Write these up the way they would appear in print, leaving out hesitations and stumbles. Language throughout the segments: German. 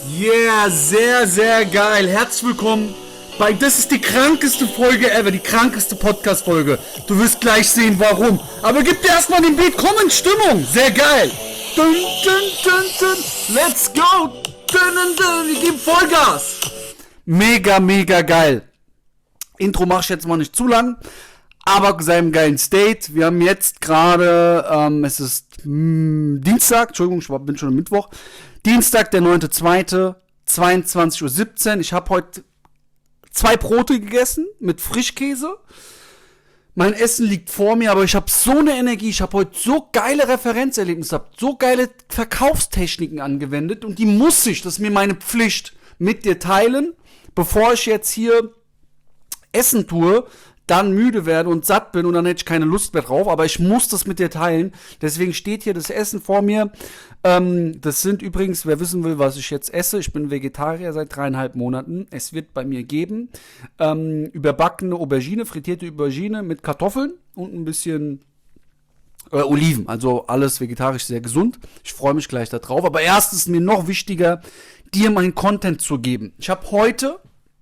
Yeah, sehr, sehr geil. Herzlich willkommen bei, das ist die krankeste Folge ever, die krankeste Podcast-Folge. Du wirst gleich sehen, warum. Aber gib dir erstmal den Beat, komm in Stimmung. Sehr geil. Dun, dun, dun, dun. Let's go. Dun, dun, dun. Wir geben Vollgas. Mega, mega geil. Intro mache ich jetzt mal nicht zu lang, aber seinem geilen State. Wir haben jetzt gerade, es ist Dienstag, Entschuldigung, ich bin schon am Mittwoch. Dienstag, der 9.2., 22:17 Uhr. Ich habe heute 2 Brote gegessen mit Frischkäse. Mein Essen liegt vor mir, aber ich habe so eine Energie. Ich habe heute so geile Referenzerlebnisse gehabt, so geile Verkaufstechniken angewendet. Und die muss ich, das ist mir meine Pflicht, mit dir teilen, bevor ich jetzt hier Essen tue, dann müde werde und satt bin und dann hätte ich keine Lust mehr drauf, aber ich muss das mit dir teilen, deswegen steht hier das Essen vor mir. Das sind übrigens, wer wissen will, was ich jetzt esse, ich bin Vegetarier seit 3,5 Monaten, es wird bei mir geben überbackene Aubergine, frittierte Aubergine mit Kartoffeln und ein bisschen Oliven, also alles vegetarisch, sehr gesund. Ich freue mich gleich da drauf, aber erst ist mir noch wichtiger, dir meinen Content zu geben. Ich habe heute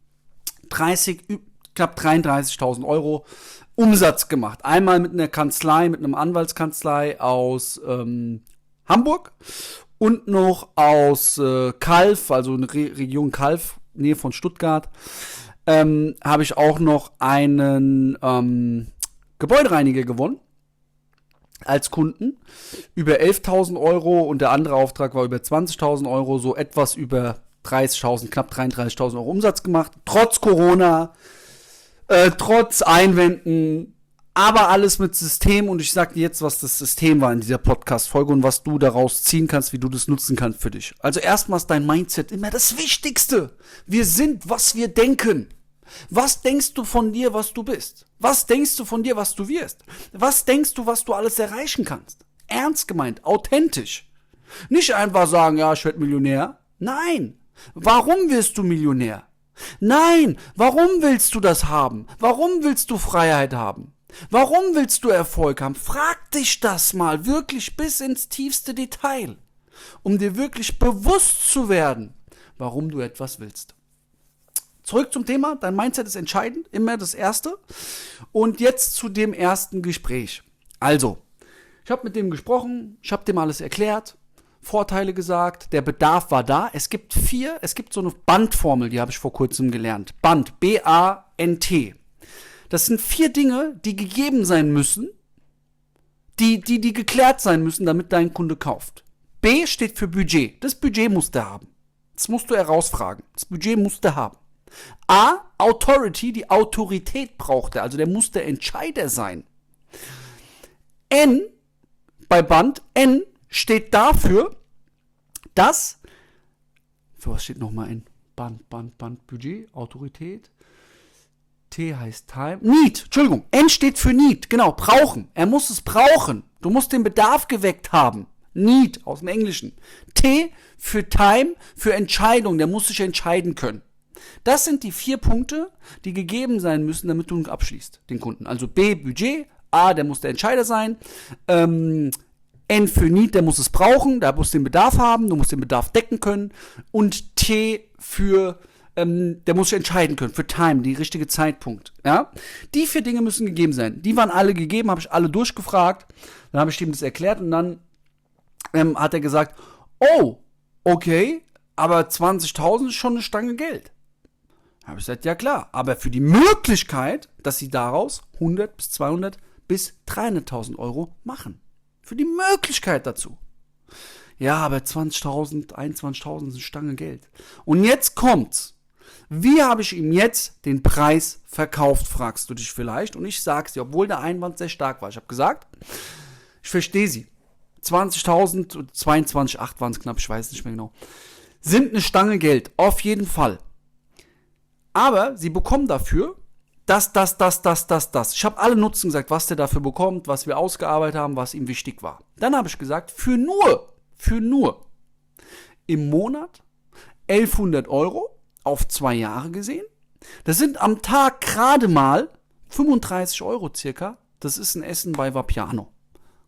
knapp 33.000 Euro Umsatz gemacht. Einmal mit einer Kanzlei, mit einem Anwaltskanzlei aus Hamburg und noch aus Calw, also eine Region Calw, Nähe von Stuttgart, habe ich auch noch einen Gebäudereiniger gewonnen als Kunden über 11.000 Euro und der andere Auftrag war über 20.000 Euro, so etwas über 30.000, knapp 33.000 Euro Umsatz gemacht, trotz Corona, trotz Einwänden, aber alles mit System und ich sag dir jetzt, was das System war in dieser Podcast-Folge und was du daraus ziehen kannst, wie du das nutzen kannst für dich. Also erstmal ist dein Mindset immer das Wichtigste. Wir sind, was wir denken. Was denkst du von dir, was du bist? Was denkst du von dir, was du wirst? Was denkst du, was du alles erreichen kannst? Ernst gemeint, authentisch. Nicht einfach sagen, ja, ich werde Millionär. Nein. Warum wirst du Millionär? Nein, warum willst du das haben? Warum willst du Freiheit haben? Warum willst du Erfolg haben? Frag dich das mal wirklich bis ins tiefste Detail, um dir wirklich bewusst zu werden, warum du etwas willst. Zurück zum Thema, dein Mindset ist entscheidend, immer das Erste. Und jetzt zu dem ersten Gespräch. Also, ich habe mit dem gesprochen, ich habe dem alles erklärt, Vorteile gesagt, der Bedarf war da. Es gibt so eine Bandformel, die habe ich vor kurzem gelernt. Band, B-A-N-T. Das sind 4 Dinge, die gegeben sein müssen, die geklärt sein müssen, damit dein Kunde kauft. B steht für Budget. Das Budget musst du haben. Das musst du herausfragen. Das Budget musst du haben. A, Authority, die Autorität braucht er, also der muss der Entscheider sein. N, bei Band, N steht dafür, dass, für was steht nochmal in Band, Budget, Autorität, T heißt Time, Need, Entschuldigung, N steht für Need, genau, brauchen, er muss es brauchen, du musst den Bedarf geweckt haben, Need aus dem Englischen, T für Time, für Entscheidung, der muss sich entscheiden können. Das sind die 4 Punkte, die gegeben sein müssen, damit du ihn abschließt, den Kunden. Also B, Budget, A, der muss der Entscheider sein, N für Need, der muss es brauchen, der muss den Bedarf haben, du musst den Bedarf decken können. Und T für, der muss sich entscheiden können, für Time, die richtige Zeitpunkt. Ja? Die 4 Dinge müssen gegeben sein. Die waren alle gegeben, habe ich alle durchgefragt. Dann habe ich ihm das erklärt und dann hat er gesagt, oh, okay, aber 20.000 ist schon eine Stange Geld. Habe ich gesagt, ja klar, aber für die Möglichkeit, dass sie daraus 100 bis 200 bis 300.000 Euro machen. Für die Möglichkeit dazu. Ja, aber 20.000, 21.000 ist eine Stange Geld. Und jetzt kommt's. Wie habe ich ihm jetzt den Preis verkauft, fragst du dich vielleicht. Und ich sag's dir, obwohl der Einwand sehr stark war. Ich habe gesagt, ich verstehe sie. 20.000, 22,8 waren es knapp, ich weiß nicht mehr genau. Sind eine Stange Geld, auf jeden Fall. Aber sie bekommen dafür das. Ich habe alle Nutzen gesagt, was der dafür bekommt, was wir ausgearbeitet haben, was ihm wichtig war. Dann habe ich gesagt, für nur im Monat 1.100 Euro auf 2 Jahre gesehen. Das sind am Tag gerade mal 35 Euro circa. Das ist ein Essen bei Vapiano.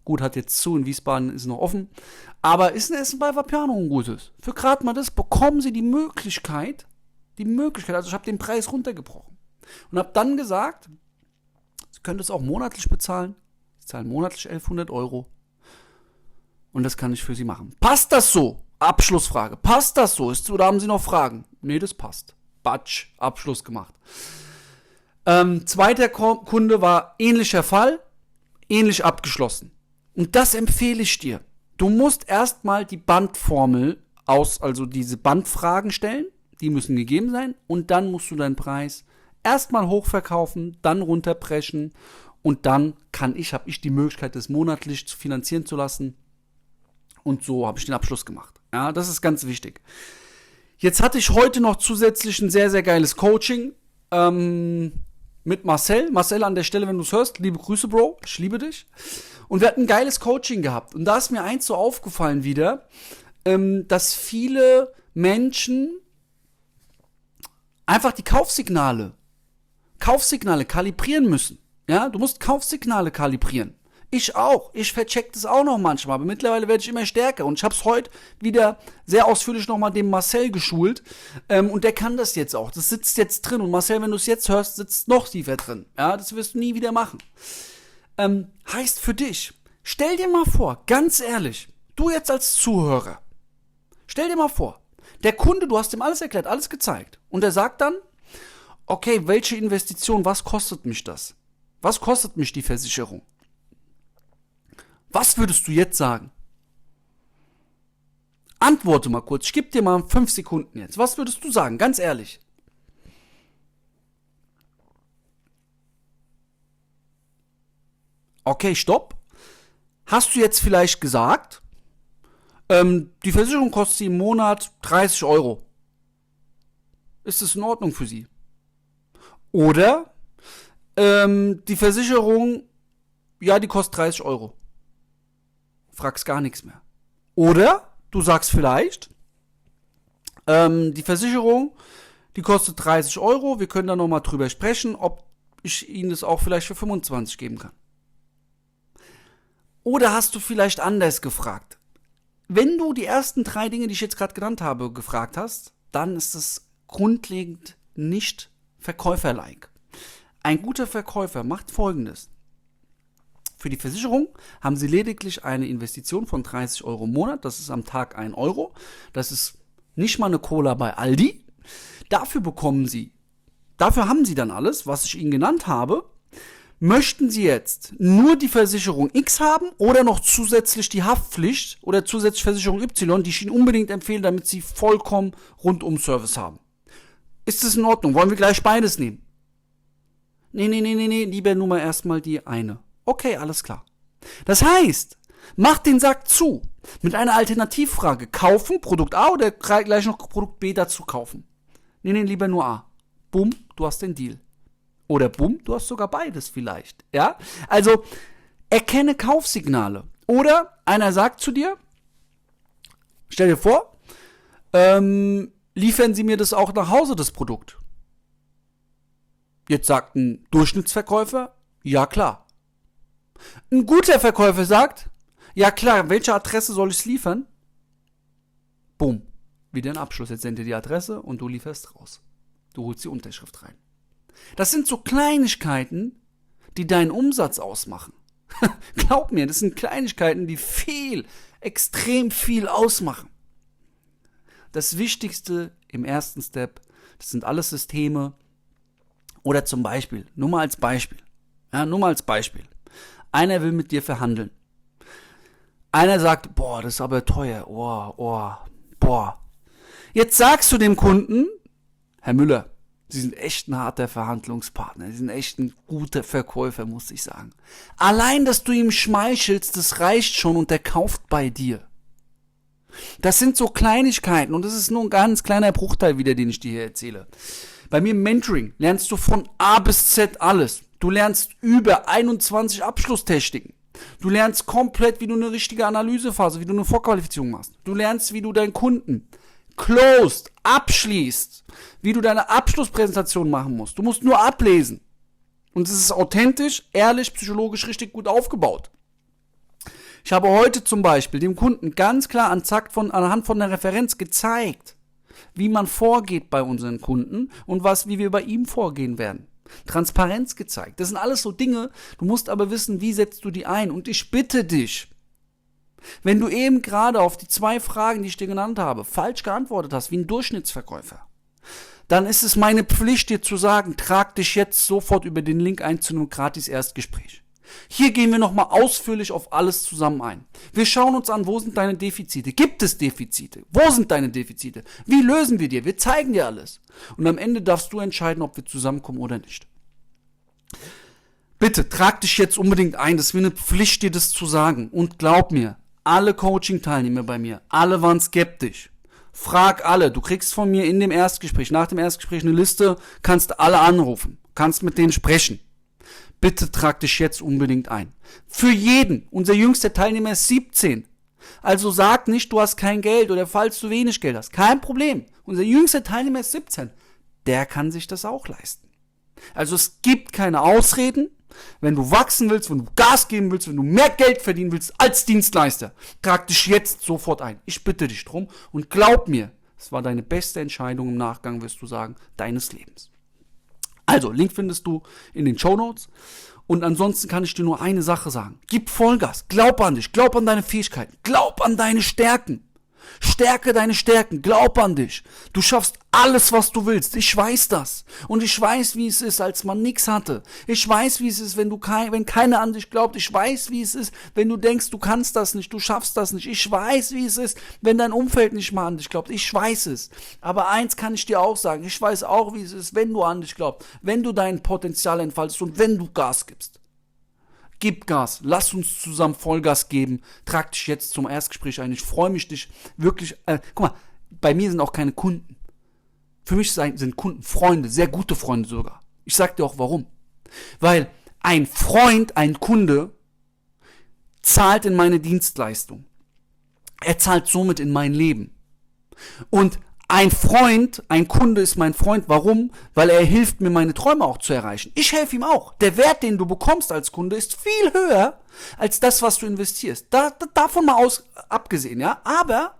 Gut, hat jetzt zu, in Wiesbaden ist noch offen. Aber ist ein Essen bei Vapiano ein gutes. Für gerade mal das bekommen Sie die Möglichkeit, also ich habe den Preis runtergebrochen. Und habe dann gesagt, Sie können das auch monatlich bezahlen. Sie zahlen monatlich 1.100 Euro. Und das kann ich für Sie machen. Passt das so? Abschlussfrage. Passt das so? Oder haben Sie noch Fragen? Nee, das passt. Batsch, Abschluss gemacht. Zweiter Kunde war ähnlicher Fall, ähnlich abgeschlossen. Und das empfehle ich dir. Du musst erstmal die Bandformel also diese Bandfragen stellen, die müssen gegeben sein, und dann musst du deinen Preis erstmal hochverkaufen, dann runterbrechen und dann habe ich die Möglichkeit, das monatlich zu finanzieren zu lassen. Und so habe ich den Abschluss gemacht. Ja, das ist ganz wichtig. Jetzt hatte ich heute noch zusätzlich ein sehr, sehr geiles Coaching mit Marcel. Marcel, an der Stelle, wenn du es hörst, liebe Grüße, Bro. Ich liebe dich. Und wir hatten ein geiles Coaching gehabt. Und da ist mir eins so aufgefallen wieder, dass viele Menschen einfach die Kaufsignale kalibrieren müssen. Ja, du musst Kaufsignale kalibrieren. Ich auch. Ich vercheck das auch noch manchmal. Aber mittlerweile werde ich immer stärker. Und ich habe es heute wieder sehr ausführlich nochmal dem Marcel geschult. Und der kann das jetzt auch. Das sitzt jetzt drin. Und Marcel, wenn du es jetzt hörst, sitzt noch tiefer drin. Ja, das wirst du nie wieder machen. Heißt für dich, stell dir mal vor, ganz ehrlich, du jetzt als Zuhörer, stell dir mal vor, der Kunde, du hast ihm alles erklärt, alles gezeigt. Und er sagt dann, okay, welche Investition, was kostet mich das? Was kostet mich die Versicherung? Was würdest du jetzt sagen? Antworte mal kurz. Ich gebe dir mal 5 Sekunden jetzt. Was würdest du sagen? Ganz ehrlich. Okay, stopp. Hast du jetzt vielleicht gesagt, die Versicherung kostet sie im Monat 30 Euro. Ist das in Ordnung für Sie? Oder die Versicherung, ja, die kostet 30 Euro. Fragst gar nichts mehr. Oder du sagst vielleicht, die Versicherung, die kostet 30 Euro, wir können da nochmal drüber sprechen, ob ich Ihnen das auch vielleicht für 25 geben kann. Oder hast du vielleicht anders gefragt? Wenn du die ersten 3 Dinge, die ich jetzt gerade genannt habe, gefragt hast, dann ist es grundlegend nicht verkäuferlike. Ein guter Verkäufer macht Folgendes. Für die Versicherung haben Sie lediglich eine Investition von 30 Euro im Monat. Das ist am Tag 1 Euro. Das ist nicht mal eine Cola bei Aldi. Dafür haben Sie dann alles, was ich Ihnen genannt habe. Möchten Sie jetzt nur die Versicherung X haben oder noch zusätzlich die Haftpflicht oder zusätzlich Versicherung Y, die ich Ihnen unbedingt empfehle, damit Sie vollkommen rundum Service haben? Ist das in Ordnung? Wollen wir gleich beides nehmen? Nee, lieber nur mal erstmal die eine. Okay, alles klar. Das heißt, mach den Sack zu mit einer Alternativfrage. Kaufen, Produkt A oder gleich noch Produkt B dazu kaufen? Nee, lieber nur A. Bumm, du hast den Deal. Oder bumm, du hast sogar beides vielleicht. Ja? Also, erkenne Kaufsignale. Oder einer sagt zu dir, stell dir vor, liefern Sie mir das auch nach Hause, das Produkt? Jetzt sagt ein Durchschnittsverkäufer, ja klar. Ein guter Verkäufer sagt, ja klar, welche Adresse soll ich liefern? Bumm, wieder ein Abschluss. Jetzt sendet ihr die Adresse und du lieferst raus. Du holst die Unterschrift rein. Das sind so Kleinigkeiten, die deinen Umsatz ausmachen. Glaub mir, das sind Kleinigkeiten, die extrem viel ausmachen. Das Wichtigste im ersten Step, das sind alles Systeme. Oder zum Beispiel, nur mal als Beispiel. Einer will mit dir verhandeln. Einer sagt, boah, das ist aber teuer. Boah. Jetzt sagst du dem Kunden, Herr Müller, Sie sind echt ein harter Verhandlungspartner. Sie sind echt ein guter Verkäufer, muss ich sagen. Allein, dass du ihm schmeichelst, das reicht schon und der kauft bei dir. Das sind so Kleinigkeiten und das ist nur ein ganz kleiner Bruchteil wieder, den ich dir hier erzähle. Bei mir im Mentoring lernst du von A bis Z alles. Du lernst über 21 Abschlusstechniken. Du lernst komplett, wie du eine richtige Analysephase, wie du eine Vorqualifizierung machst. Du lernst, wie du deinen Kunden abschließt, wie du deine Abschlusspräsentation machen musst. Du musst nur ablesen. Und es ist authentisch, ehrlich, psychologisch richtig gut aufgebaut. Ich habe heute zum Beispiel dem Kunden ganz klar anhand von der Referenz gezeigt, wie man vorgeht bei unseren Kunden und wie wir bei ihm vorgehen werden. Transparenz gezeigt. Das sind alles so Dinge, du musst aber wissen, wie setzt du die ein. Und ich bitte dich, wenn du eben gerade auf die 2 Fragen, die ich dir genannt habe, falsch geantwortet hast, wie ein Durchschnittsverkäufer, dann ist es meine Pflicht, dir zu sagen, trag dich jetzt sofort über den Link ein zu einem gratis Erstgespräch. Hier gehen wir nochmal ausführlich auf alles zusammen ein. Wir schauen uns an, wo sind deine Defizite? Gibt es Defizite? Wo sind deine Defizite? Wie lösen wir dir? Wir zeigen dir alles. Und am Ende darfst du entscheiden, ob wir zusammenkommen oder nicht. Bitte, trag dich jetzt unbedingt ein. Das ist mir eine Pflicht, dir das zu sagen. Und glaub mir, alle Coaching-Teilnehmer bei mir, alle waren skeptisch. Frag alle. Du kriegst von mir in dem Erstgespräch, nach dem Erstgespräch eine Liste, kannst alle anrufen, kannst mit denen sprechen. Bitte trag dich jetzt unbedingt ein. Für jeden. Unser jüngster Teilnehmer ist 17. Also sag nicht, du hast kein Geld oder falls du wenig Geld hast. Kein Problem. Unser jüngster Teilnehmer ist 17. Der kann sich das auch leisten. Also es gibt keine Ausreden. Wenn du wachsen willst, wenn du Gas geben willst, wenn du mehr Geld verdienen willst als Dienstleister, trag dich jetzt sofort ein. Ich bitte dich drum und glaub mir, es war deine beste Entscheidung im Nachgang, wirst du sagen, deines Lebens. Also, Link findest du in den Shownotes. Und ansonsten kann ich dir nur eine Sache sagen. Gib Vollgas. Glaub an dich. Glaub an deine Fähigkeiten. Glaub an deine Stärken. Stärke deine Stärken. Glaub an dich. Du schaffst alles, was du willst. Ich weiß das. Und ich weiß, wie es ist, als man nichts hatte. Ich weiß, wie es ist, wenn keiner an dich glaubt. Ich weiß, wie es ist, wenn du denkst, du kannst das nicht, du schaffst das nicht. Ich weiß, wie es ist, wenn dein Umfeld nicht mal an dich glaubt. Ich weiß es. Aber eins kann ich dir auch sagen. Ich weiß auch, wie es ist, wenn du an dich glaubst, wenn du dein Potenzial entfaltest und wenn du Gas gibst. Gib Gas, lass uns zusammen Vollgas geben, trag dich jetzt zum Erstgespräch ein, ich freue mich, dich wirklich, guck mal, bei mir sind auch keine Kunden. Für mich sind Kunden Freunde, sehr gute Freunde sogar. Ich sag dir auch warum. Weil ein Freund, ein Kunde, zahlt in meine Dienstleistung. Er zahlt somit in mein Leben. Und ein Freund, ein Kunde ist mein Freund. Warum? Weil er hilft mir, meine Träume auch zu erreichen. Ich helfe ihm auch. Der Wert, den du bekommst als Kunde, ist viel höher als das, was du investierst. Davon mal abgesehen, ja. Aber,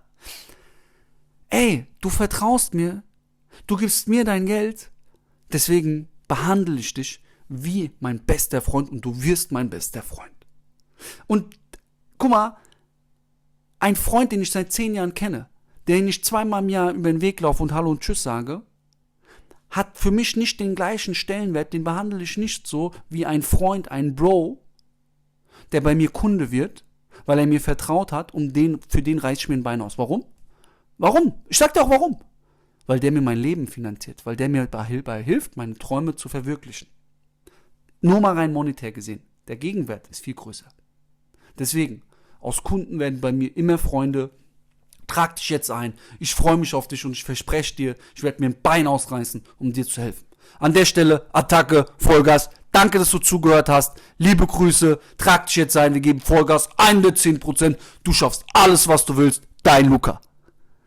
ey, du vertraust mir. Du gibst mir dein Geld. Deswegen behandle ich dich wie mein bester Freund und du wirst mein bester Freund. Und, guck mal, ein Freund, den ich seit 10 Jahren kenne, den ich 2-mal im Jahr über den Weg laufe und Hallo und Tschüss sage, hat für mich nicht den gleichen Stellenwert, den behandle ich nicht so wie ein Freund, ein Bro, der bei mir Kunde wird, weil er mir vertraut hat und für den reiß ich mir ein Bein aus. Warum? Warum? Ich sag dir auch warum. Weil der mir mein Leben finanziert, weil der mir dabei hilft, meine Träume zu verwirklichen. Nur mal rein monetär gesehen. Der Gegenwert ist viel größer. Deswegen, aus Kunden werden bei mir immer Freunde. Trag dich jetzt ein. Ich freue mich auf dich und ich verspreche dir, ich werde mir ein Bein ausreißen, um dir zu helfen. An der Stelle, Attacke, Vollgas. Danke, dass du zugehört hast. Liebe Grüße. Trag dich jetzt ein. Wir geben Vollgas. 110%. Du schaffst alles, was du willst. Dein Luca.